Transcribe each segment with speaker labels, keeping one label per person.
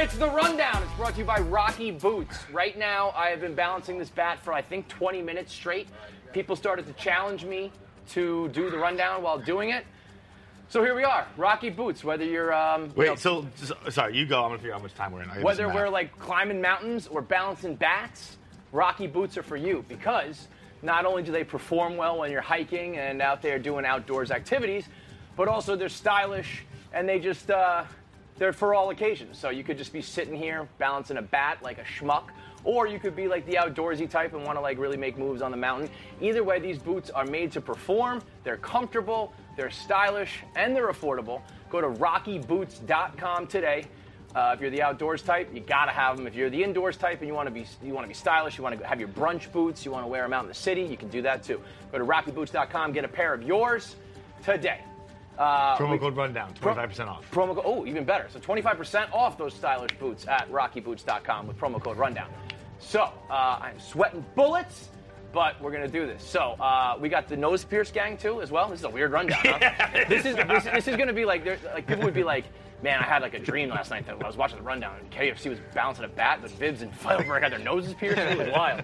Speaker 1: It's the Rundown. It's brought to you by Rocky Boots. Right now, I have been balancing this bat for, I think, 20 minutes straight. People started to challenge me to do the Rundown while doing it. So here we are, Rocky Boots. Whether you're
Speaker 2: sorry, you go. I'm gonna figure out how much time we're in.
Speaker 1: Whether we're like climbing mountains or balancing bats, Rocky Boots are for you because not only do they perform well when you're hiking and out there doing outdoors activities, but also they're stylish and they just they're for all occasions. So you could just be sitting here balancing a bat like a schmuck, or you could be like the outdoorsy type and want to like really make moves on the mountain. Either way, these boots are made to perform. They're comfortable, they're stylish, and they're affordable. Go to rockyboots.com today. If you're the outdoors type, you gotta have them. If you're the indoors type and you want to be stylish, you want to have your brunch boots, you want to wear them out in the city, you can do that too. Go to rockyboots.com, get a pair of yours today.
Speaker 2: Promo code Rundown, 25% off.
Speaker 1: Promo code, oh, even better. So 25% off those stylish boots at rockyboots.com with promo code Rundown. So I'm sweating bullets, but we're gonna do this. So we got the Nose Pierce gang too as well. This is a weird rundown, huh? This is gonna be like people would be like, man, I had like a dream last night that I was watching the Rundown and KFC was bouncing a bat, but Vibs and Feidelberg had their noses pierced. It was wild.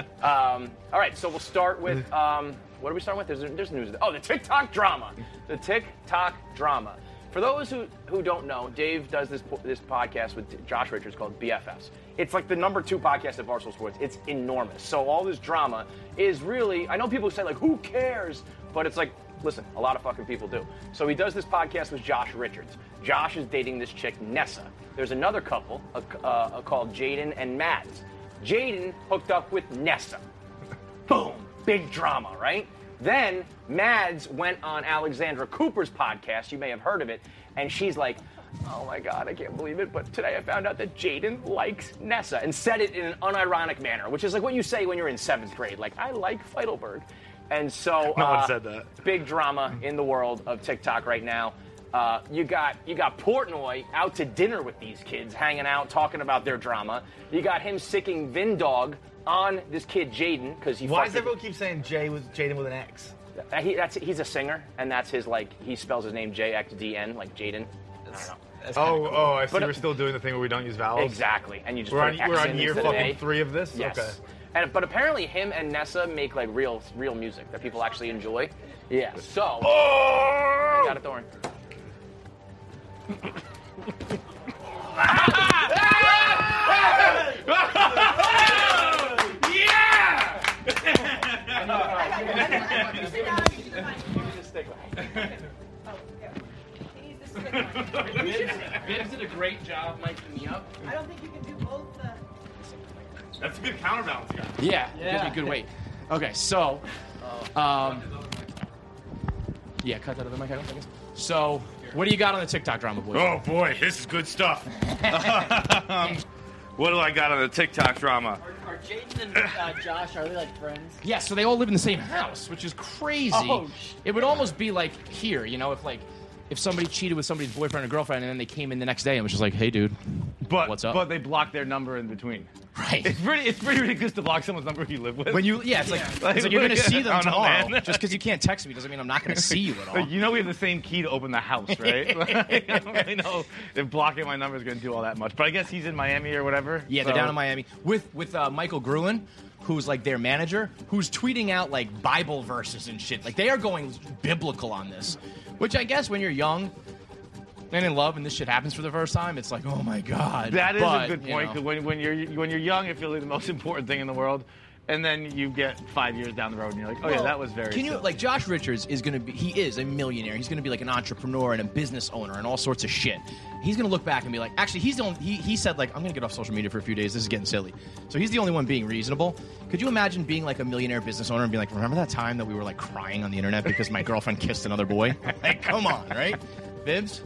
Speaker 1: All right, so we'll start with what are we starting with? There's news. Oh, the TikTok drama. The TikTok drama. For those who don't know, Dave does this podcast with Josh Richards called BFFs. It's like the number 2 podcast at Barstool Sports. It's enormous. So all this drama is really, I know people say like, who cares? But it's like, listen, a lot of fucking people do. So he does this podcast with Josh Richards. Josh is dating this chick, Nessa. There's another couple called Jaden and Mads. Jaden hooked up with Nessa. Boom. Big drama, right? Then Mads went on Alexandra Cooper's podcast. You may have heard of it. And she's like, oh my God, I can't believe it. But today I found out that Jaden likes Nessa and said it in an unironic manner, which is like what you say when you're in 7th grade. Like, I like Feidelberg. And so
Speaker 2: no one said that.
Speaker 1: Big drama in the world of TikTok right now. You got Portnoy out to dinner with these kids, hanging out, talking about their drama. You got him sicking Vindog on this kid Jaden because he.
Speaker 2: Why does everyone keep saying Jaden with an X?
Speaker 1: He's a singer, and that's his he spells his name JXDN, like Jaden. I don't know.
Speaker 2: Oh, I see. We're still doing the thing where we don't use vowels.
Speaker 1: Exactly, and you just
Speaker 2: we're on year fucking 3 of this.
Speaker 1: Yes.
Speaker 2: Okay.
Speaker 1: But apparently him and Nessa make like real music that people actually enjoy. Yeah. So.
Speaker 2: Oh!
Speaker 1: I got it, Thorne. Vibs did a great job miking me up.
Speaker 3: I don't think you can do both.
Speaker 2: That's a good counterbalance, guy.
Speaker 1: Yeah, gives me good weight. Okay, so, yeah, cut that other mic out, I guess. So, what do you got on the TikTok drama, boys?
Speaker 2: Oh boy, this is good stuff. What do I got on the TikTok drama?
Speaker 3: Are Jaden and Josh, are they like friends?
Speaker 1: Yeah, so they all live in the same house, which is crazy.
Speaker 3: Oh,
Speaker 1: it would almost be like here, if somebody cheated with somebody's boyfriend or girlfriend and then they came in the next day and was just like, hey, dude, what's up?
Speaker 2: But they blocked their number in between.
Speaker 1: Right.
Speaker 2: It's pretty ridiculous to block someone's number you live with.
Speaker 1: It's like you're going to see them tomorrow. Just because you can't text me doesn't mean I'm not going to see you at all.
Speaker 2: You know we have the same key to open the house, right? I don't really know if blocking my number is going to do all that much. But I guess he's in Miami or whatever.
Speaker 1: Yeah, they're down in Miami with Michael Gruen, who's like their manager, who's tweeting out like Bible verses and shit. Like they are going biblical on this, which I guess when you're young and in love and this shit happens for the first time, it's like, oh my God.
Speaker 2: That is a good point, because when you're young, it feels like the most important thing in the world. And then you get 5 years down the road and you're like, yeah, that was very silly.
Speaker 1: Like Josh Richards he is a millionaire. He's going to be like an entrepreneur and a business owner and all sorts of shit. He's going to look back and be like, actually, he said like, I'm going to get off social media for a few days. This is getting silly. So he's the only one being reasonable. Could you imagine being like a millionaire business owner and being like, remember that time that we were like crying on the internet because my girlfriend kissed another boy? Like, come on, right? Vibs?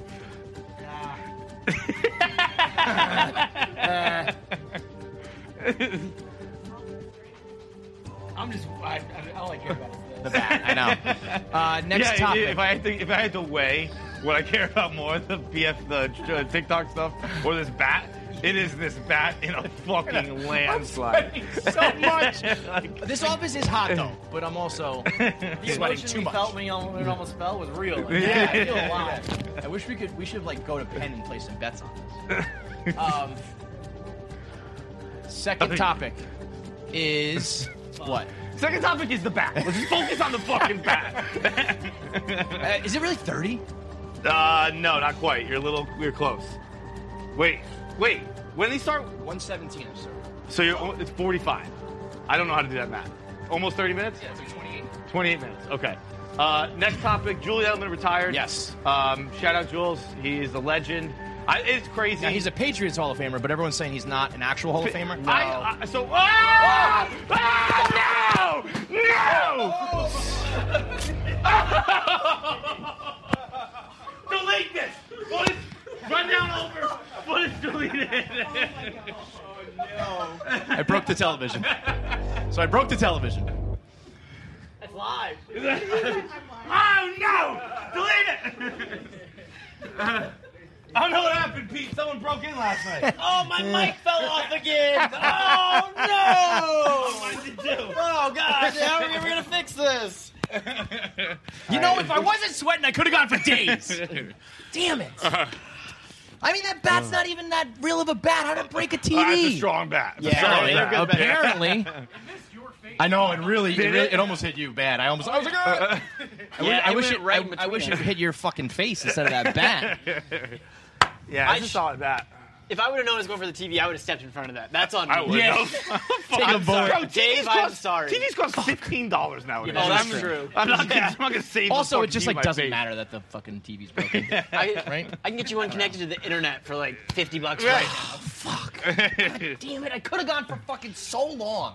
Speaker 3: All I care about is this.
Speaker 1: The bat, I know. Next topic.
Speaker 2: If I had to weigh what I care about more, the TikTok stuff or this bat, it is this bat in a fucking landslide.
Speaker 1: So much. This office is hot though, but I'm also sweating too much.
Speaker 3: Felt when it almost fell was real. Like,
Speaker 1: I feel a lot. I wish we should like go to Penn and play some bets on this.
Speaker 4: Second topic is what?
Speaker 2: Second topic is the bat. Let's just focus on the fucking bat.
Speaker 4: Is it really 30?
Speaker 2: No, not quite. You're close. Wait. When did he start?
Speaker 4: 117, I'm sorry.
Speaker 2: So it's 45. I don't know how to do that math. Almost 30 minutes?
Speaker 4: Yeah, it's like 28.
Speaker 2: 28 minutes. Okay. Next topic, Julian Edelman retired.
Speaker 4: Yes.
Speaker 2: Shout out Jules. He is a legend. It's crazy.
Speaker 4: Now, he's a Patriots Hall of Famer, but everyone's saying he's not an actual Hall of Famer.
Speaker 2: No. Delete this. Run down over. What is deleted?
Speaker 4: I broke the television. So I broke the television.
Speaker 3: It's live.
Speaker 2: Oh no! Delete it. I don't know what happened, Pete. Someone broke in last night.
Speaker 3: Oh, my mic fell off again. Oh, no.
Speaker 2: What did you do?
Speaker 3: Oh, God. How are we ever going to fix this?
Speaker 4: You know, if I wasn't sweating, I could have gone for days. Damn it. I mean, that bat's not even that real of a bat. How did it break a TV?
Speaker 2: That's a strong bat. It's a strong bat.
Speaker 4: Apparently. I know, it almost hit you bad. I was like, I wish it hit your fucking face instead of that bat.
Speaker 2: Yeah, it's a solid bat.
Speaker 3: If I would have known it was going for the TV, I would have stepped in front of that. That's on me.
Speaker 2: I would.
Speaker 4: Yeah. Take a bullet.
Speaker 2: Bro,
Speaker 3: Dave, I'm sorry.
Speaker 2: TVs cost $15 nowadays.
Speaker 3: Oh, that's true.
Speaker 2: I'm not gonna save.
Speaker 4: Also,
Speaker 2: the
Speaker 4: it just
Speaker 2: fucking
Speaker 4: like
Speaker 2: TV
Speaker 4: doesn't
Speaker 2: my
Speaker 4: matter that the fucking TV's broken.
Speaker 3: I can get you one connected to the internet for like $50 right now.
Speaker 4: Fuck. God damn it! I could have gone for fucking so long.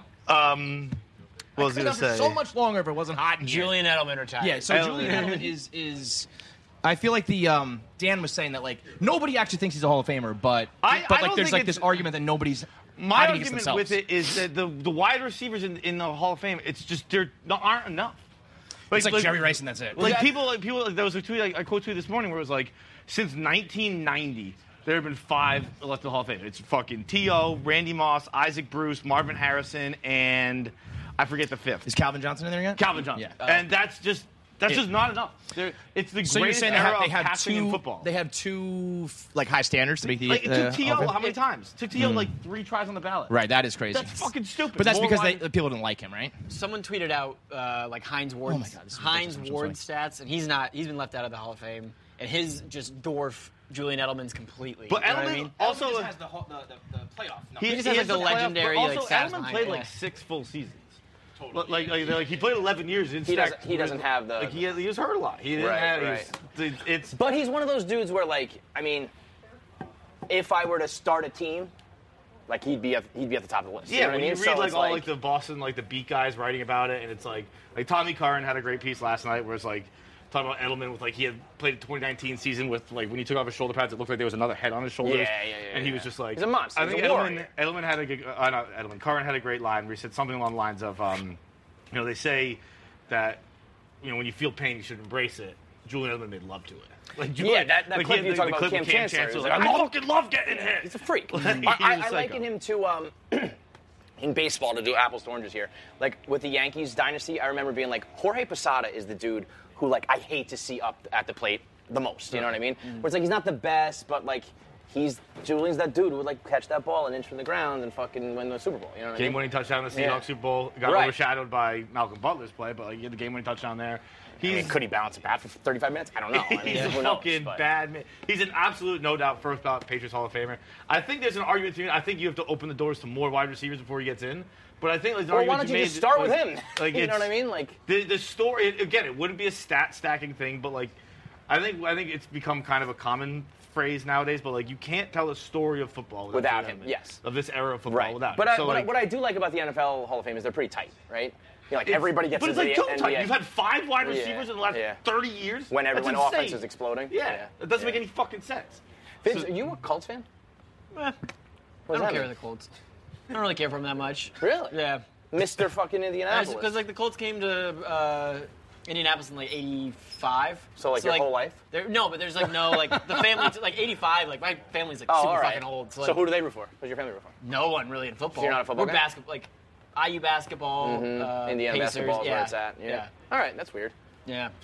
Speaker 2: What was I gonna say?
Speaker 4: So much longer if it wasn't hot in here.
Speaker 3: Julian Edelman retired.
Speaker 4: Yeah, so Julian Edelman is. I feel like the Dan was saying that like nobody actually thinks he's a Hall of Famer, but like there's like this argument that nobody's.
Speaker 2: My
Speaker 4: hiding against
Speaker 2: argument
Speaker 4: themselves.
Speaker 2: with it is that the wide receivers in the Hall of Fame, it's just there aren't enough.
Speaker 4: It's like Jerry Rice and that's it.
Speaker 2: Like people, there was a tweet I quote tweet this morning where it was like, since 1990. There have been 5 elected to the Hall of Fame. It's fucking T.O., Randy Moss, Isaac Bruce, Marvin Harrison, and I forget the 5th.
Speaker 4: Is Calvin Johnson in there yet?
Speaker 2: Calvin Johnson.
Speaker 4: Yeah.
Speaker 2: And that's just not enough. It's the
Speaker 4: So you're
Speaker 2: greatest
Speaker 4: saying
Speaker 2: era
Speaker 4: they
Speaker 2: of
Speaker 4: had
Speaker 2: passing in football.
Speaker 4: They had two like high standards to make the.
Speaker 2: Like, it took T.O.
Speaker 4: Hall of Fame?
Speaker 2: how many times? It took T.O. like 3 tries on the ballot.
Speaker 4: Right, that is crazy.
Speaker 2: That's fucking stupid.
Speaker 4: But that's
Speaker 2: More
Speaker 4: because
Speaker 2: wide-
Speaker 4: the people didn't like him, right?
Speaker 3: Someone tweeted out like Heinz Ward.
Speaker 4: Oh my God, this is
Speaker 3: Heinz
Speaker 4: ridiculous. I'm
Speaker 3: Ward
Speaker 4: so
Speaker 3: stats, and he's been left out of the Hall of Fame, and his just dwarf Julian Edelman's completely.
Speaker 2: But
Speaker 3: you know
Speaker 2: Edelman
Speaker 3: what I mean?
Speaker 2: also
Speaker 4: Edelman just has the playoff. No.
Speaker 3: He just has, like, the
Speaker 2: playoff,
Speaker 3: legendary,
Speaker 2: but also
Speaker 3: like, stats
Speaker 2: Edelman
Speaker 3: behind
Speaker 2: played
Speaker 3: it.
Speaker 2: like 6 full seasons. Totally. Like he played 11 years.
Speaker 1: He doesn't have the.
Speaker 2: Like he was hurt a lot. He didn't
Speaker 1: Right,
Speaker 2: have.
Speaker 1: right.
Speaker 2: It's.
Speaker 1: But he's one of those dudes where, like, I mean, if I were to start a team, like he'd be at the top of the list.
Speaker 2: Yeah,
Speaker 1: you know what
Speaker 2: when
Speaker 1: I mean?
Speaker 2: you read
Speaker 1: So
Speaker 2: like
Speaker 1: it's
Speaker 2: all like the Boston the beat guys writing about it, and it's like Tommy Curran had a great piece last night where it's like talking about Edelman with like he had played the 2019 season with like when he took off his shoulder pads, it looked like there was another head on his shoulders.
Speaker 1: Yeah,
Speaker 2: And he was just like
Speaker 1: he's a monster.
Speaker 2: I
Speaker 1: He's
Speaker 2: think
Speaker 1: a warrior.
Speaker 2: Edelman had a good. Not Edelman. Curran had a great line where he said something along the lines of, they say that when you feel pain, you should embrace it. Julian Edelman made love to it.
Speaker 1: That clip you talk about Cam Chancellor.
Speaker 2: Like, I fucking love getting hit.
Speaker 1: He's a freak.
Speaker 2: He's
Speaker 1: I
Speaker 2: a
Speaker 1: liken him to in baseball, to do apples to oranges here. Like with the Yankees dynasty, I remember being like, Jorge Posada is the dude who like I hate to see up at the plate the most. You know what I mean? Where it's like he's not the best, but like Julian's that dude who would like catch that ball an inch from the ground and fucking win the Super Bowl. You know what I mean?
Speaker 2: Game-winning touchdown in the Seahawks
Speaker 1: Yeah.
Speaker 2: Super Bowl. Got
Speaker 1: Right.
Speaker 2: overshadowed by Malcolm Butler's play, but like, he had the game-winning touchdown there.
Speaker 1: Could he balance a bat for 35 minutes? I don't know. I mean,
Speaker 2: He's a
Speaker 1: who knows,
Speaker 2: fucking
Speaker 1: but-
Speaker 2: bad man. He's an absolute, no doubt, first ballot Patriots Hall of Famer. I think there's an argument to I think you have to open the doors to more wide receivers before he gets in. But I think like, the
Speaker 1: Well,
Speaker 2: argument
Speaker 1: why don't you
Speaker 2: made
Speaker 1: just start with
Speaker 2: was,
Speaker 1: him?
Speaker 2: Like,
Speaker 1: You know
Speaker 2: it's-
Speaker 1: what I mean? Like
Speaker 2: the story again, it wouldn't be a stat stacking thing, but like I think it's become kind of a common phrase nowadays. But like you can't tell a story of football
Speaker 1: Without
Speaker 2: Julian
Speaker 1: him,
Speaker 2: Edelman.
Speaker 1: yes.
Speaker 2: Of this era of football
Speaker 1: right.
Speaker 2: without
Speaker 1: But
Speaker 2: him.
Speaker 1: what I do like about the NFL Hall of Fame is they're pretty tight, right? Like
Speaker 2: it's-
Speaker 1: everybody gets
Speaker 2: but it's
Speaker 1: into
Speaker 2: like
Speaker 1: the
Speaker 2: too
Speaker 1: NBA.
Speaker 2: tight. You've had 5 wide
Speaker 1: Yeah,
Speaker 2: receivers in the last
Speaker 1: yeah.
Speaker 2: 30 years.
Speaker 1: when
Speaker 2: That's
Speaker 1: offense
Speaker 2: insane.
Speaker 1: is exploding.
Speaker 2: Yeah, it doesn't make any fucking sense.
Speaker 1: Vince,
Speaker 2: So-
Speaker 1: are you a Colts fan?
Speaker 3: I
Speaker 1: What does
Speaker 3: don't
Speaker 1: that
Speaker 3: care
Speaker 1: mean?
Speaker 3: for the Colts. I don't really care for them that much.
Speaker 1: Really?
Speaker 3: Yeah.
Speaker 1: Mr. fucking Indianapolis.
Speaker 3: Because like the Colts came to Indianapolis in like '85.
Speaker 1: So, like, your whole life?
Speaker 3: No, but there's like no like the family like '85. Like my family's like
Speaker 1: Oh,
Speaker 3: super
Speaker 1: all right.
Speaker 3: fucking old. So,
Speaker 1: So
Speaker 3: like,
Speaker 1: who do they root for? Who's your family root for?
Speaker 3: no one really in football.
Speaker 1: So you're not a football
Speaker 3: We're
Speaker 1: guy?
Speaker 3: basketball, like IU basketball.
Speaker 1: Indiana
Speaker 3: Pacers,
Speaker 1: basketball is
Speaker 3: yeah.
Speaker 1: where it's at. Yeah. All right, that's weird.
Speaker 3: Yeah.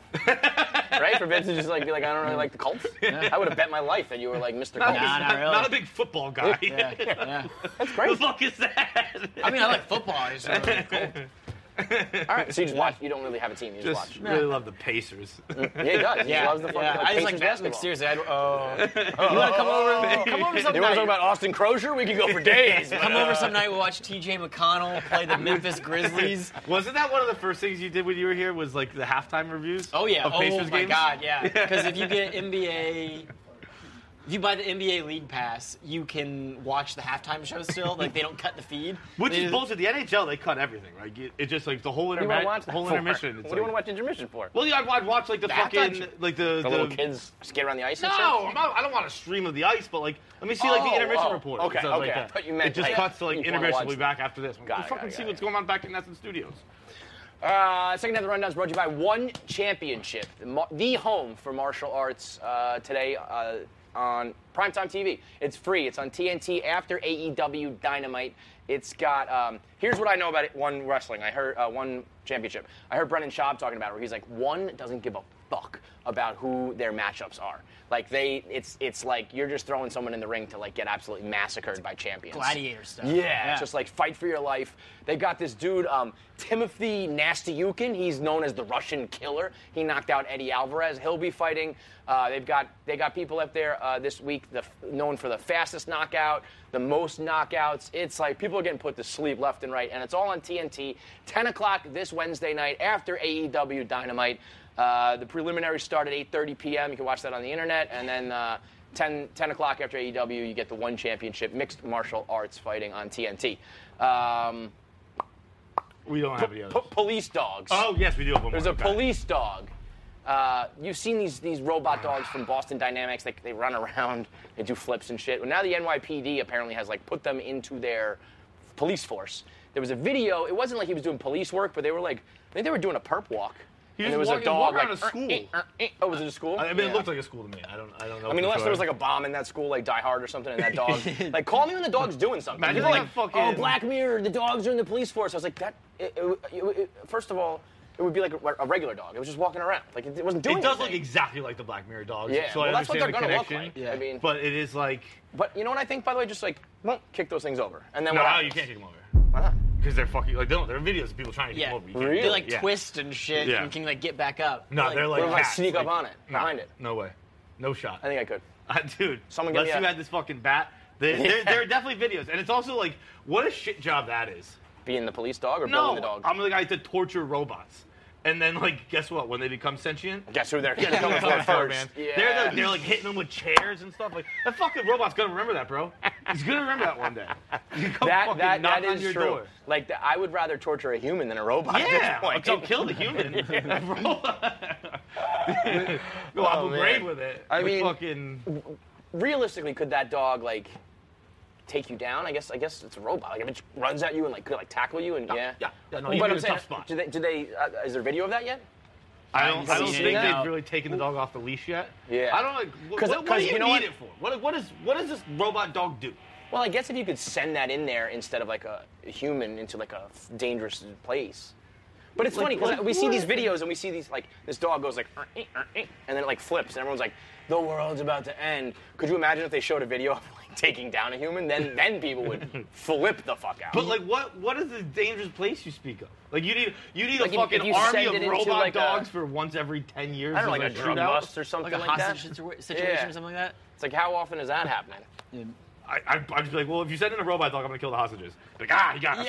Speaker 1: Right? For Vince to just like be like, I don't really like the Colts. I would have bet my life that you were like Mr. Colts.
Speaker 3: Not really.
Speaker 2: Not a big football guy.
Speaker 3: Yeah.
Speaker 1: That's great.
Speaker 2: The fuck is that?
Speaker 3: I mean, I like football. I just don't like Colts.
Speaker 1: All right, so you just watch. You don't really have a team. You just
Speaker 2: Just
Speaker 1: watch.
Speaker 2: really love the Pacers.
Speaker 1: Yeah, he does. He loves the fucking
Speaker 3: I just like
Speaker 1: Pacers
Speaker 3: that.
Speaker 1: basketball.
Speaker 3: Seriously, you want to come over? Come over some
Speaker 1: You want to talk
Speaker 3: night.
Speaker 1: about Austin Crozier? We could go for days.
Speaker 3: Come over some night. We'll watch T.J. McConnell play the Memphis Grizzlies.
Speaker 2: Wasn't that one of the first things you did when you were here? Was like the halftime reviews?
Speaker 3: Oh yeah.
Speaker 2: Of Pacers
Speaker 3: Oh my
Speaker 2: games?
Speaker 3: God. Yeah. Because if you get NBA. If you buy the NBA League Pass, you can watch the halftime show still. Like, they don't cut the feed.
Speaker 2: Which
Speaker 3: They
Speaker 2: is
Speaker 3: just-
Speaker 2: bullshit. The NHL, they cut everything, right? It's just like the whole
Speaker 1: What do you want to watch that
Speaker 2: whole
Speaker 1: for?
Speaker 2: intermission.
Speaker 1: What
Speaker 2: It's
Speaker 1: do you
Speaker 2: like-
Speaker 1: want to watch intermission for?
Speaker 2: Well, yeah, I'd watch like the
Speaker 3: halftime
Speaker 2: fucking
Speaker 3: show.
Speaker 2: like
Speaker 1: The little kids skate around the ice and shit?
Speaker 2: No, I don't want a stream of the ice, but like let me see like the intermission report.
Speaker 1: Okay,
Speaker 2: and stuff like
Speaker 1: okay. I
Speaker 2: that.
Speaker 1: thought you meant,
Speaker 2: it just
Speaker 1: like,
Speaker 2: cuts to like
Speaker 1: you wanna
Speaker 2: intermission.
Speaker 1: watch-
Speaker 2: We'll be back after this.
Speaker 1: Got it,
Speaker 2: fucking
Speaker 1: got it,
Speaker 2: see
Speaker 1: got
Speaker 2: what's
Speaker 1: it.
Speaker 2: going on back in Nesson Studios.
Speaker 1: Second half of the rundown is brought to you by One Championship, the home for martial arts today on Primetime TV. It's free. It's on TNT after AEW Dynamite. It's got, here's what I know about it, One Wrestling. I heard, One Championship. I heard Brendan Schaub talking about it, where he's like, One doesn't give a fuck about who their matchups are. Like it's like you're just throwing someone in the ring to like get absolutely massacred by champions.
Speaker 3: Gladiator stuff.
Speaker 1: Yeah, it's just like fight for your life. They've got this dude, Timothy Nastyukin. He's known as the Russian Killer. He knocked out Eddie Alvarez. He'll be fighting. They got people up there this week known for the fastest knockout, the most knockouts. It's like people are getting put to sleep left and right, and it's all on TNT. 10 o'clock this Wednesday night after AEW Dynamite. The preliminaries start at 8:30 p.m. You can watch that on the internet, and then 10 o'clock after AEW, you get the One Championship mixed martial arts fighting on TNT.
Speaker 2: We don't have any others.
Speaker 1: Police dogs.
Speaker 2: Oh yes, we do have one
Speaker 1: There's
Speaker 2: more.
Speaker 1: a police dog. You've seen these robot dogs from Boston Dynamics. They run around, they do flips and shit. Well, now the NYPD apparently has like put them into their police force. There was a video. It wasn't like he was doing police work, but they were like, I think they were doing a perp walk.
Speaker 2: He
Speaker 1: And
Speaker 2: was
Speaker 1: there was a
Speaker 2: walking
Speaker 1: dog
Speaker 2: around a school.
Speaker 1: Oh, was it a school?
Speaker 2: I mean,
Speaker 1: Yeah.
Speaker 2: it looked like a school to me. I don't know.
Speaker 1: I mean, unless there was like a bomb in that school, like Die Hard or something, and that dog. Like, call me when the dog's doing something.
Speaker 2: Imagine
Speaker 1: People
Speaker 2: they
Speaker 1: like,
Speaker 2: have fucking-
Speaker 1: oh, Black Mirror, the dogs are in the police force. I was like, that. First of all, it would be like a regular dog. It was just walking around. Like it wasn't doing
Speaker 2: It does
Speaker 1: anything.
Speaker 2: look exactly like the Black Mirror dogs.
Speaker 1: Yeah,
Speaker 2: so
Speaker 1: well,
Speaker 2: I
Speaker 1: that's what
Speaker 2: understand
Speaker 1: they're
Speaker 2: the
Speaker 1: gonna look
Speaker 2: connection.
Speaker 1: like. I mean,
Speaker 2: But it is like
Speaker 1: but you know what I think, by the way, just like kick those things over, and then
Speaker 2: no,
Speaker 1: what
Speaker 2: you
Speaker 1: happens?
Speaker 2: can't take them over
Speaker 1: Why not?
Speaker 2: because they're fucking like there are videos of people trying to take
Speaker 3: Yeah.
Speaker 2: them over. You can't-
Speaker 1: Really?
Speaker 3: They like
Speaker 2: Yeah.
Speaker 3: twist and shit
Speaker 2: Yeah.
Speaker 3: and can like get back up.
Speaker 2: No, they're like
Speaker 1: What if I
Speaker 2: cats.
Speaker 1: sneak up
Speaker 2: Like,
Speaker 1: on it, behind it?
Speaker 2: No way, no shot.
Speaker 1: I think I could.
Speaker 2: Dude,
Speaker 1: Someone give
Speaker 2: unless
Speaker 1: me
Speaker 2: you
Speaker 1: a-
Speaker 2: had this fucking bat, there are definitely videos, and it's also like what a shit job that is.
Speaker 1: Being the police dog or
Speaker 2: No,
Speaker 1: building the dog?
Speaker 2: I'm the guy to torture robots. And then, like, guess what? When they become sentient,
Speaker 1: Guess who they're coming for first?
Speaker 2: man.
Speaker 1: Yeah.
Speaker 2: They're like hitting them with chairs and stuff. Like that fucking robot's gonna remember that, bro. He's gonna remember that one day. He's gonna
Speaker 1: that
Speaker 2: fucking
Speaker 1: that,
Speaker 2: knock
Speaker 1: that
Speaker 2: on
Speaker 1: is
Speaker 2: your
Speaker 1: true.
Speaker 2: door.
Speaker 1: Like I would rather torture a human than a robot.
Speaker 2: Yeah,
Speaker 1: at this point.
Speaker 2: don't kill the human. Bro. Go
Speaker 1: Oh,
Speaker 2: Abu
Speaker 1: man.
Speaker 2: Ghraib with it.
Speaker 1: I
Speaker 2: With
Speaker 1: mean-
Speaker 2: fucking.
Speaker 1: Realistically, could that dog like take you down? I guess it's a robot. Like if it runs at you and like could like tackle you and yeah.
Speaker 2: Yeah, no,
Speaker 1: But
Speaker 2: you're in
Speaker 1: I'm
Speaker 2: a
Speaker 1: saying,
Speaker 2: tough spot.
Speaker 1: do they? Is there video of that yet?
Speaker 2: I don't
Speaker 3: Have you
Speaker 2: think
Speaker 3: seen
Speaker 2: they've
Speaker 3: it?
Speaker 2: really taken the dog off the leash yet.
Speaker 1: Yeah.
Speaker 2: I don't like. What do
Speaker 1: 'cause
Speaker 2: you
Speaker 1: you know
Speaker 2: need
Speaker 1: what?
Speaker 2: it for? What does this robot dog do?
Speaker 1: Well, I guess if you could send that in there instead of like a human into like a dangerous place. But it's funny because we see these videos and we see these like this dog goes like and then it like flips and everyone's like the world's about to end. Could you imagine if they showed a video of like taking down a human? Then people would flip the fuck out.
Speaker 2: But like, what is the dangerous place you speak of? Like, you need
Speaker 1: Like,
Speaker 2: a fucking
Speaker 1: if you
Speaker 2: army
Speaker 1: send
Speaker 2: of
Speaker 1: it into,
Speaker 2: robot
Speaker 1: like,
Speaker 2: dogs for once every 10 years.
Speaker 1: I don't know,
Speaker 2: as
Speaker 1: like a drug
Speaker 2: shootout?
Speaker 1: bust or something
Speaker 3: Like a
Speaker 1: like
Speaker 3: hostage
Speaker 1: that.
Speaker 3: situation
Speaker 1: Yeah.
Speaker 3: or something like that.
Speaker 1: It's like how often is that happening?
Speaker 2: I'd just be like, well, if you send in a robot dog, I'm gonna kill the hostages. Like, he got us.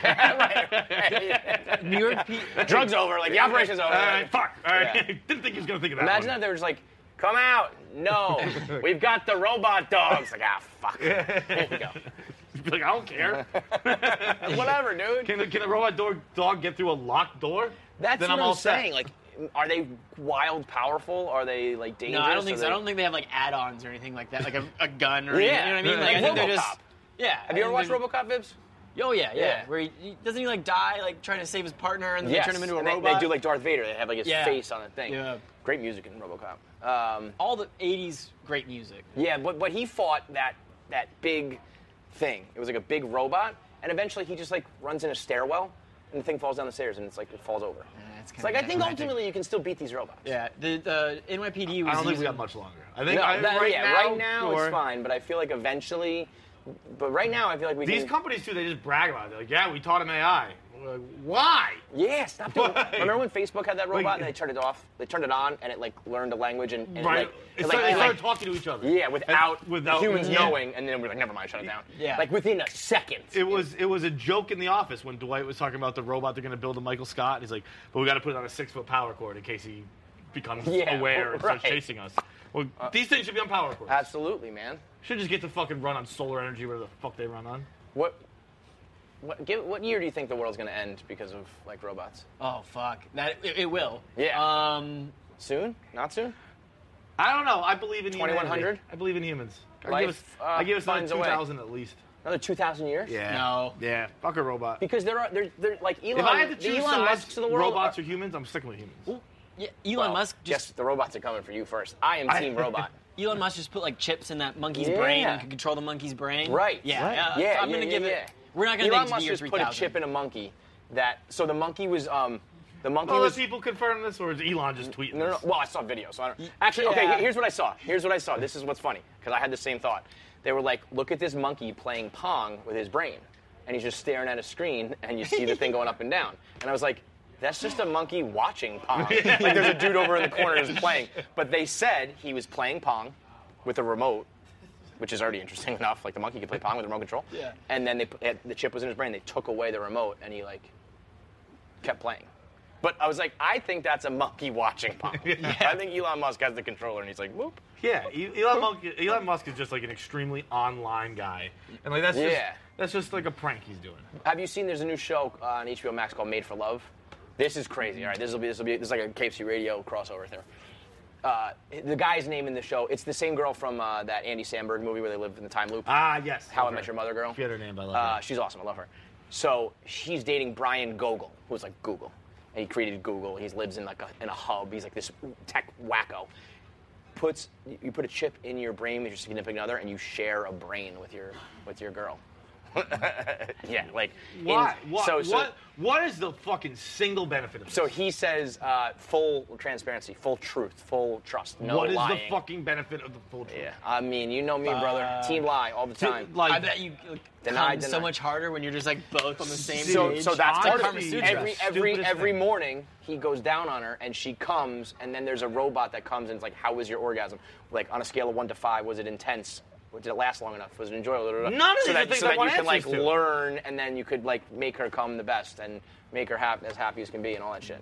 Speaker 3: Yeah. New York.
Speaker 1: Drugs over, like the operation's over.
Speaker 2: All right, fuck. All right,
Speaker 1: Yeah.
Speaker 2: didn't think he was gonna think of that.
Speaker 1: Imagine that they were just like, come out. No, we've got the robot dogs. Like, fuck. Here you go.
Speaker 2: Be like, I don't care.
Speaker 1: Whatever, dude.
Speaker 2: Can a robot dog get through a locked door?
Speaker 1: That's
Speaker 2: then
Speaker 1: what
Speaker 2: I'm
Speaker 1: I'm
Speaker 2: all set.
Speaker 1: saying. Like, are they wild, powerful? Are they like dangerous?
Speaker 3: No, I don't think
Speaker 1: Are
Speaker 3: so. I
Speaker 1: they-
Speaker 3: don't think they have like add-ons or anything like that, like a gun or
Speaker 1: Yeah.
Speaker 3: anything. You know what I mean? Like, I
Speaker 1: Like
Speaker 3: think they're just.
Speaker 1: RoboCop.
Speaker 3: Yeah.
Speaker 1: Have you ever watched RoboCop, Vibs?
Speaker 3: Oh yeah.
Speaker 1: Yeah.
Speaker 3: Where doesn't he like die like trying to save his partner and then
Speaker 1: Yes.
Speaker 3: they turn him into a
Speaker 1: And
Speaker 3: robot?
Speaker 1: They do like Darth Vader. They have like his
Speaker 3: Yeah.
Speaker 1: face on the thing.
Speaker 3: Yeah.
Speaker 1: Great music in RoboCop.
Speaker 3: All the '80s great music.
Speaker 1: Yeah, but he fought that big thing. It was like a big robot, and eventually he just like runs in a stairwell, and the thing falls down the stairs, and it's like it falls over.
Speaker 3: that's
Speaker 1: It's like I think ultimately you can still beat these robots.
Speaker 3: Yeah, the NYPD was
Speaker 2: I don't think we
Speaker 3: using-
Speaker 2: got much longer. I think
Speaker 1: right now
Speaker 2: sure.
Speaker 1: it's fine, but I feel like eventually. But right now I feel like we
Speaker 2: These
Speaker 1: can.
Speaker 2: companies too, they just brag about it. They're like, yeah, we taught them AI. We're like, why?
Speaker 1: Yeah, stop doing.
Speaker 2: Why?
Speaker 1: Remember when Facebook had that robot
Speaker 2: Like-
Speaker 1: and they turned it off? They turned it on and it like learned a language and
Speaker 2: Right.
Speaker 1: it
Speaker 2: They started
Speaker 1: like
Speaker 2: talking to each other.
Speaker 1: yeah, without humans
Speaker 2: yeah.
Speaker 1: knowing, and then we're like, never mind, shut it down.
Speaker 3: Yeah.
Speaker 1: Like within a second.
Speaker 2: It was a joke in the office when Dwight was talking about the robot they're going to build a Michael Scott. He's like, but we got to put it on a 6-foot power cord in case he becomes aware and starts
Speaker 1: right.
Speaker 2: chasing us. Well, these things should be on power cords.
Speaker 1: Absolutely, man.
Speaker 2: Should just get to fucking run on solar energy, whatever the fuck they run on.
Speaker 1: What year do you think the world's gonna end because of like robots?
Speaker 3: Oh fuck, it will.
Speaker 1: Yeah. Soon? Not soon?
Speaker 2: I don't know. I believe in
Speaker 1: 2100?
Speaker 2: humanity. I believe in humans.
Speaker 1: Life,
Speaker 2: I give us another
Speaker 1: finds a way.
Speaker 2: 2,000 at least.
Speaker 1: Another 2,000 years?
Speaker 2: Yeah.
Speaker 3: No.
Speaker 2: Yeah. Fuck a robot.
Speaker 1: Because they're like Elon.
Speaker 2: If I had to
Speaker 1: the
Speaker 2: choose
Speaker 1: Elon
Speaker 2: sides,
Speaker 1: Musks of the world.
Speaker 2: robots or humans, I'm sticking with humans.
Speaker 3: Yeah, Elon Musk
Speaker 1: Yes,
Speaker 3: just
Speaker 1: the robots are coming for you first. I am team robot.
Speaker 3: Elon Musk just put like chips in that monkey's
Speaker 1: Yeah.
Speaker 3: brain and can control the monkey's brain.
Speaker 1: Right.
Speaker 3: Yeah.
Speaker 1: Right.
Speaker 3: Yeah. I'm gonna give it. We're not gonna
Speaker 1: Elon
Speaker 3: make it to
Speaker 1: Musk
Speaker 3: the year
Speaker 1: just
Speaker 3: 3000.
Speaker 1: put a chip in a monkey. So the monkey was the monkey
Speaker 2: Well,
Speaker 1: was.
Speaker 2: are people confirming this, or is Elon just tweeting
Speaker 1: No.
Speaker 2: this?
Speaker 1: Well, I saw video, so I don't. Actually, okay.
Speaker 3: Yeah.
Speaker 1: Here's what I saw. This is what's funny because I had the same thought. They were like, look at this monkey playing Pong with his brain, and he's just staring at a screen, and you see the thing going up and down. And I was like, that's just a monkey watching Pong. Like there's a dude over in the corner who's playing. But they said he was playing Pong with a remote, which is already interesting enough. Like the monkey could play Pong with a remote control.
Speaker 3: Yeah.
Speaker 1: And then the chip was in his brain. They took away the remote, and he like kept playing. But I was like, I think that's a monkey watching Pong. I think Elon Musk has the controller, and he's like, whoop.
Speaker 2: Yeah, Elon Musk is just like an extremely online guy, and like that's just like a prank he's doing.
Speaker 1: Have you seen? There's a new show on HBO Max called Made for Love. This is crazy. All right, this is like a KFC Radio crossover there. The guy's name in the show, it's the same girl from that Andy Samberg movie where they live in the time loop.
Speaker 2: Ah, yes.
Speaker 1: How I Met Your Mother girl.
Speaker 2: Forget her name, but I love her.
Speaker 1: She's awesome. I love her. So she's dating Brian Gogol, who's like Google. And he created Google. He lives in like in a hub. He's like this tech wacko. You put a chip in your brain with your significant other, and you share a brain with your girl. Yeah, like
Speaker 2: Why? What is the fucking single benefit of this?
Speaker 1: So he says full transparency, full truth, full trust, no
Speaker 2: what is
Speaker 1: lying.
Speaker 2: the fucking benefit of the full truth?
Speaker 1: Yeah, I mean, you know me, brother. Team lie all the time.
Speaker 2: Like,
Speaker 3: I bet you
Speaker 1: Deny.
Speaker 3: so much harder when you're just like both on the same page.
Speaker 1: So that's part of
Speaker 3: Kama
Speaker 1: it.
Speaker 3: Sutra.
Speaker 1: Every morning he goes down on her and she comes, and then there's a robot that comes and it's like, how was your orgasm? Like on a scale of 1 to 5, was it intense? Did it last long enough? Was it enjoyable?
Speaker 2: None of these are
Speaker 1: so
Speaker 2: things
Speaker 1: that
Speaker 2: I
Speaker 1: you
Speaker 2: want
Speaker 1: can like
Speaker 2: answers to.
Speaker 1: learn, and then you could like make her come the best and make her as happy as can be and all that shit.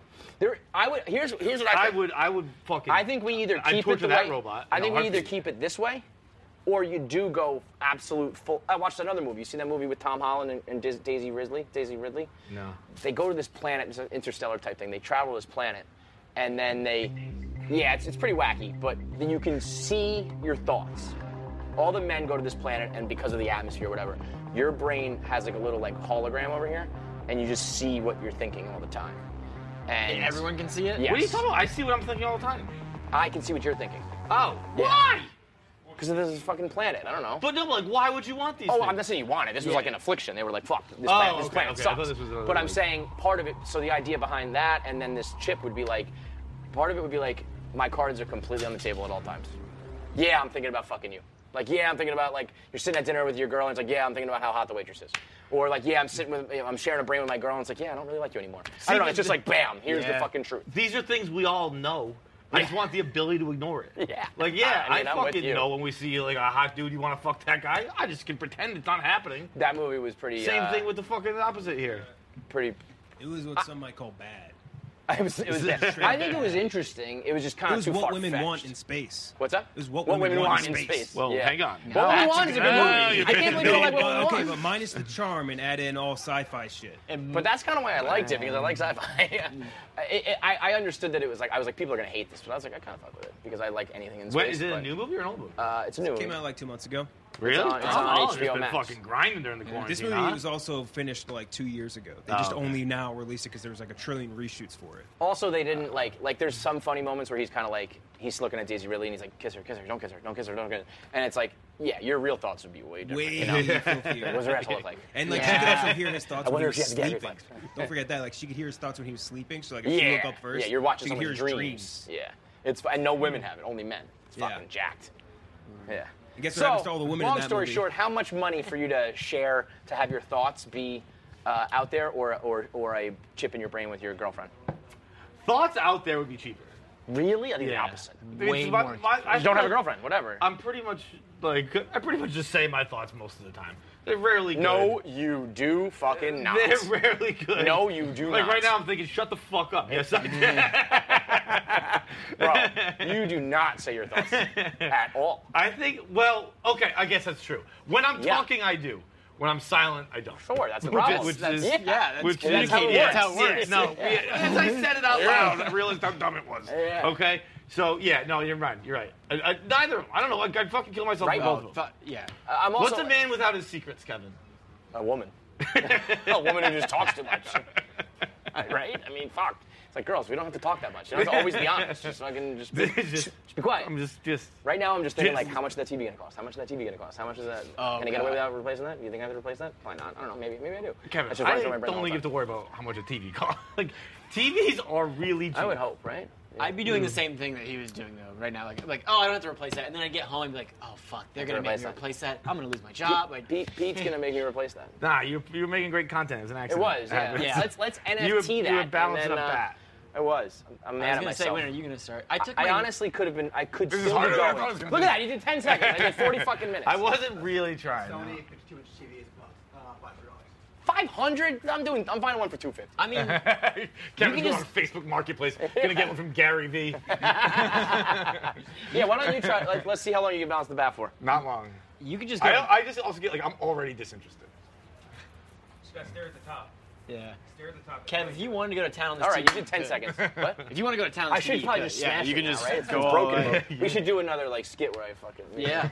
Speaker 1: Here's what I think.
Speaker 2: I would fucking.
Speaker 1: I think we either
Speaker 2: I'd
Speaker 1: keep it
Speaker 2: torture
Speaker 1: the
Speaker 2: that
Speaker 1: way.
Speaker 2: robot.
Speaker 1: I think we either
Speaker 2: heartbeat.
Speaker 1: keep it this way, or you do go absolute full. I watched another movie. You seen that movie with Tom Holland and Daisy Ridley?
Speaker 2: No.
Speaker 1: They go to this planet. It's an interstellar type thing. They travel to this planet, and then it's pretty wacky. But then you can see your thoughts. All the men go to this planet, and because of the atmosphere, or whatever, your brain has like a little like hologram over here, and you just see what you're thinking all the time. And
Speaker 3: everyone can see it?
Speaker 1: Yes.
Speaker 2: What are you talking about? I see what I'm thinking all the time.
Speaker 1: I can see what you're thinking.
Speaker 2: Oh,
Speaker 1: Yeah.
Speaker 2: why?
Speaker 1: Because this is a fucking planet. I don't know.
Speaker 2: But no, like, why would you want these
Speaker 1: Oh,
Speaker 2: things?
Speaker 1: I'm not saying you want it. This was like an affliction. They were like, fuck, this
Speaker 2: Oh,
Speaker 1: planet, this
Speaker 2: okay,
Speaker 1: planet
Speaker 2: okay. I
Speaker 1: sucks.
Speaker 2: thought this was another
Speaker 1: But I'm
Speaker 2: like-
Speaker 1: saying part of it, so the idea behind that and then this chip would be like, part of it would be like, my cards are completely on the table at all times. Yeah, I'm thinking about fucking you. Like, yeah, I'm thinking about, like, you're sitting at dinner with your girl and it's like, yeah, I'm thinking about how hot the waitress is. Or like, yeah, I'm sharing a brain with my girl and it's like, yeah, I don't really like you anymore. I don't know, it's just like, bam, here's the fucking truth.
Speaker 2: These are things we all know. I just want the ability to ignore it.
Speaker 1: Yeah.
Speaker 2: Like, yeah,
Speaker 1: I mean, I'm with
Speaker 2: fucking
Speaker 1: you.
Speaker 2: know when we see like a hot dude, you want to fuck that guy. I just can pretend it's not happening.
Speaker 1: That movie was pretty...
Speaker 2: Same thing with the fucking opposite here.
Speaker 1: Pretty...
Speaker 5: It was what some might call bad.
Speaker 1: It was I think it was interesting. It was just kind
Speaker 5: It
Speaker 1: of
Speaker 5: was
Speaker 1: too
Speaker 5: what
Speaker 1: far-fetched.
Speaker 5: women want in space.
Speaker 1: What's that?
Speaker 5: It was what women want in space.
Speaker 2: Well,
Speaker 1: Yeah.
Speaker 2: hang on.
Speaker 1: What Women Want is a good movie.
Speaker 2: you're
Speaker 1: I can't believe you don't like What Women
Speaker 5: Okay,
Speaker 1: Want.
Speaker 5: but minus the charm and add in all sci-fi shit.
Speaker 1: But that's kind of why I liked it, because I like sci-fi. I understood that it was like, I was like, people are going to hate this, but I was like, I kind of fuck with it, because I like anything in space.
Speaker 2: Wait, is it a
Speaker 1: but,
Speaker 2: new movie or an old movie?
Speaker 1: It's a new
Speaker 5: Came
Speaker 1: movie.
Speaker 5: out like 2 months ago.
Speaker 2: Really?
Speaker 1: It's on
Speaker 2: Oh,
Speaker 1: HBO
Speaker 2: it's been
Speaker 1: Max.
Speaker 2: fucking grinding during the quarantine.
Speaker 5: This movie
Speaker 2: huh?
Speaker 5: was also finished like 2 years ago. They
Speaker 2: Oh,
Speaker 5: just
Speaker 2: okay.
Speaker 5: only now released it because there was like a trillion reshoots for it.
Speaker 1: Also, they didn't like. There's some funny moments where he's kind of like he's looking at Daisy Ridley and he's like, kiss her, don't kiss her, don't kiss her, don't kiss her. And it's like, yeah, your real thoughts would be way different.
Speaker 5: Way
Speaker 1: you know?
Speaker 5: filthier.
Speaker 1: What does her asshole look like?
Speaker 5: And like she could also hear his thoughts
Speaker 1: I
Speaker 5: when he
Speaker 1: wonder
Speaker 5: was
Speaker 1: if she has gag
Speaker 5: sleeping.
Speaker 1: reflex.
Speaker 5: Don't forget that. Like she could hear his thoughts when he was sleeping. So like if
Speaker 1: Yeah,
Speaker 5: she woke up first,
Speaker 1: yeah, you're watching
Speaker 5: she could hear
Speaker 1: someone's
Speaker 5: his
Speaker 1: dreams. Yeah, it's and no women have it, only men. It's
Speaker 5: Yeah.
Speaker 1: fucking jacked. Yeah.
Speaker 5: And guess what happens to all the women in
Speaker 1: long
Speaker 5: that
Speaker 1: story
Speaker 5: movie?
Speaker 1: short, how much money for you to share to have your thoughts be out there, or a chip in your brain with your girlfriend?
Speaker 2: Thoughts out there would be cheaper.
Speaker 1: Really? I think
Speaker 2: Yeah.
Speaker 1: the opposite.
Speaker 3: Way
Speaker 2: It's
Speaker 3: more.
Speaker 2: I
Speaker 1: You don't have a
Speaker 2: feel like
Speaker 1: girlfriend, whatever.
Speaker 2: I'm pretty much like I pretty much just say my thoughts most of the time. They're rarely good.
Speaker 1: No, you do fucking not.
Speaker 2: They're rarely good.
Speaker 1: No, you do
Speaker 2: like
Speaker 1: not.
Speaker 2: right now, I'm thinking, shut the fuck up. Yes, I do.
Speaker 1: Bro, you do not say your thoughts at all.
Speaker 2: I think. Well, okay, I guess that's true. When I'm
Speaker 1: Yeah.
Speaker 2: talking, I do. When I'm silent, I don't.
Speaker 1: Sure, that's the problem.
Speaker 2: Which
Speaker 3: That's-
Speaker 2: is
Speaker 3: yeah, that's
Speaker 2: which
Speaker 3: communicating.
Speaker 2: That's
Speaker 3: That's how it works.
Speaker 2: No, as I said it out loud, I realized how dumb it was.
Speaker 1: Yeah.
Speaker 2: Okay, so yeah, no, you're right. You're right. Neither. I don't know. I'd fucking kill myself
Speaker 1: Right.
Speaker 2: for both of them.
Speaker 3: Yeah.
Speaker 1: I'm also
Speaker 2: What's a man without his secrets, Kevin?
Speaker 1: a woman. A woman who just talks too much. Right? I mean, fuck. It's like, girls, we don't have to talk that much. You don't have to always be honest. Just fucking, just be quiet.
Speaker 2: I'm just.
Speaker 1: Right now, I'm just thinking, like, how much is that TV gonna cost? How much is that TV gonna cost? How much is that?
Speaker 3: Oh,
Speaker 1: Can I get away
Speaker 3: God.
Speaker 1: without replacing that? Do you think I have to replace that? Probably not. I don't know. Maybe I do.
Speaker 2: Kevin,
Speaker 1: That's just running through my
Speaker 2: I
Speaker 1: brain
Speaker 2: don't
Speaker 1: all
Speaker 2: think
Speaker 1: the
Speaker 2: you have to
Speaker 1: time.
Speaker 2: worry about how much a TV costs. Like, TVs are really cheap.
Speaker 1: I would hope, right? Yeah.
Speaker 3: I'd be doing the same thing that he was doing though right now. Like, oh, I don't have to replace that. And then I get home and be like, oh fuck, they're gonna make me replace that. I'm gonna lose my job. Like,
Speaker 1: Pete's gonna make me replace that.
Speaker 2: Nah, you're making great content. It was an
Speaker 1: It
Speaker 2: accident.
Speaker 1: was, yeah.
Speaker 3: Yeah.
Speaker 1: Let's NFT
Speaker 2: You were
Speaker 1: that.
Speaker 2: balancing
Speaker 1: and
Speaker 2: up
Speaker 1: then,
Speaker 2: that.
Speaker 1: It was. I'm
Speaker 3: I
Speaker 1: mad
Speaker 3: was
Speaker 1: at
Speaker 3: gonna
Speaker 1: myself.
Speaker 3: say, when are you gonna start? I took
Speaker 1: I
Speaker 3: my
Speaker 1: honestly could have been. I could
Speaker 2: This is
Speaker 1: still be
Speaker 2: harder than I
Speaker 1: going.
Speaker 2: thought it was gonna
Speaker 1: Look
Speaker 2: be.
Speaker 1: at that! You did 10 seconds. I did 40 fucking minutes.
Speaker 2: I wasn't really trying.
Speaker 6: Sony 52-inch TV is $500.
Speaker 1: 500. I'm finding one for 250.
Speaker 3: I mean,
Speaker 2: Kevin's
Speaker 3: can
Speaker 2: going
Speaker 3: just-
Speaker 2: on Facebook Marketplace. Gonna get one from Gary V.
Speaker 1: Yeah, why don't you try? Like, let's see how long you can balance the bat for.
Speaker 2: Not long.
Speaker 3: you could just go.
Speaker 2: I just also get like I'm already disinterested.
Speaker 5: Just gotta stare at the top.
Speaker 3: Yeah.
Speaker 5: Stare at the top.
Speaker 3: Kev, if you wanted to go to town on this
Speaker 1: All right,
Speaker 3: TV,
Speaker 1: you did 10
Speaker 3: could.
Speaker 1: seconds. What?
Speaker 3: If you want to go to town on
Speaker 1: I
Speaker 3: this
Speaker 1: should
Speaker 3: TV,
Speaker 1: probably
Speaker 3: you
Speaker 1: just
Speaker 3: could. Yeah,
Speaker 1: smash
Speaker 3: you
Speaker 1: it
Speaker 3: can
Speaker 1: now,
Speaker 3: just
Speaker 1: right? It's
Speaker 3: go
Speaker 1: broken.
Speaker 3: all the way.
Speaker 1: We should do another like skit where I fucking.
Speaker 3: Yeah.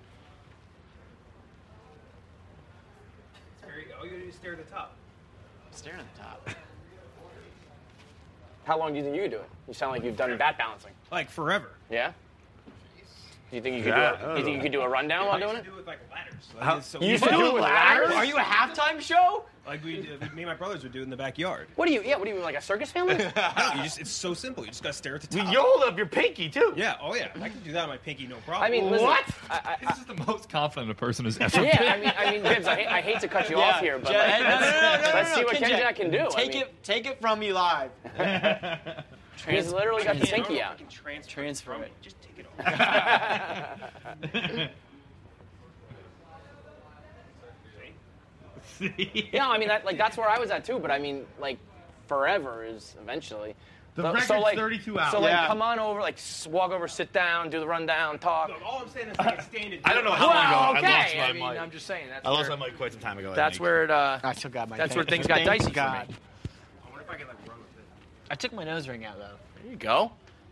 Speaker 5: All you gotta do is stare at the top.
Speaker 3: Staring at the top.
Speaker 1: How long do you think you could do it? You sound like you've done bat balancing.
Speaker 5: Like forever.
Speaker 1: Yeah. Do you think you could
Speaker 2: Yeah,
Speaker 1: do it? Do you think you could do a rundown while doing it?
Speaker 5: Do it with like ladders. Like, it's so
Speaker 1: You
Speaker 5: easy.
Speaker 1: should do it with ladders?
Speaker 3: Are you a halftime show?
Speaker 5: Like me and my brothers would do it in the backyard.
Speaker 1: What do you? Yeah. What do you mean, like a circus family?
Speaker 5: No, it's so simple. You just gotta stare at the top.
Speaker 2: You hold up your pinky too.
Speaker 5: Yeah, oh yeah. I can do that on my pinky, no problem.
Speaker 1: I mean, listen,
Speaker 2: What?
Speaker 4: This is the most confident a person has ever been.
Speaker 1: Yeah, I mean, Gibbs, I hate to cut you off here, but
Speaker 3: Yeah,
Speaker 1: like,
Speaker 3: no,
Speaker 1: let's see what
Speaker 3: Kenjac,
Speaker 1: Kenjac can do.
Speaker 3: Take it from me live.
Speaker 1: He's literally got the
Speaker 5: No,
Speaker 1: pinky
Speaker 5: I
Speaker 1: out.
Speaker 5: can
Speaker 3: Transfer
Speaker 5: from
Speaker 3: it.
Speaker 5: Just take it off.
Speaker 1: Yeah, I mean, that's where I was at too. But I mean, like, forever is eventually.
Speaker 2: The
Speaker 1: So-
Speaker 2: record's
Speaker 1: so, like,
Speaker 2: 32 hours.
Speaker 1: So like,
Speaker 3: Yeah.
Speaker 1: come on over, like, walk over, sit down, do the rundown, talk.
Speaker 5: Look, all I'm saying is like extended.
Speaker 2: I don't know how long ago
Speaker 1: Well,
Speaker 2: I
Speaker 1: okay.
Speaker 2: lost my
Speaker 1: I mean,
Speaker 2: mic.
Speaker 1: I'm just saying that's
Speaker 2: I lost
Speaker 1: where,
Speaker 2: my mic quite some time ago. I
Speaker 1: that's
Speaker 2: think.
Speaker 1: where it.
Speaker 3: I still got my.
Speaker 1: That's where things got dicey for me.
Speaker 5: I wonder if I can like run with it.
Speaker 3: I took my nose ring out though.
Speaker 1: There you go.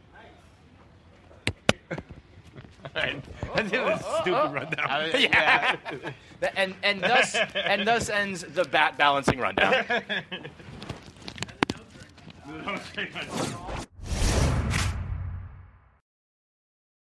Speaker 2: Right. That's a stupid rundown.
Speaker 3: Yeah.
Speaker 1: And thus ends the bat balancing rundown.